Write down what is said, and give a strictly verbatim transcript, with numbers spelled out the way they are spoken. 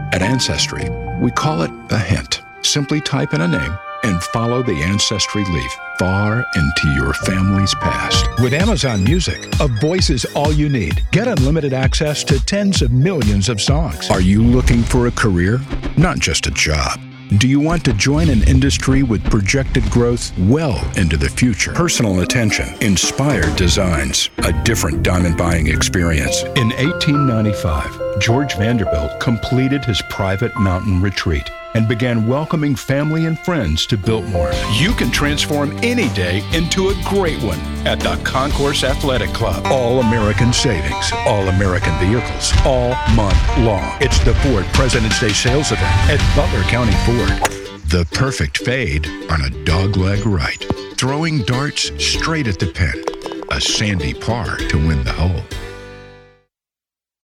At Ancestry, we call it a hint. Simply type in a name and follow the Ancestry leaf far into your family's past. With Amazon Music, a voice is all you need. Get unlimited access to tens of millions of songs. Are you looking for a career? Not just a job. Do you want to join an industry with projected growth well into the future? Personal attention, inspired designs, a different diamond buying experience. In eighteen ninety-five, George Vanderbilt completed his private mountain retreat and began welcoming family and friends to Biltmore. You can transform any day into a great one at the Concourse Athletic Club. All-American savings, all-American vehicles, all month long. It's the Ford President's Day sales event at Butler County Ford. The perfect fade on a dogleg right. Throwing darts straight at the pin. A sandy par to win the hole.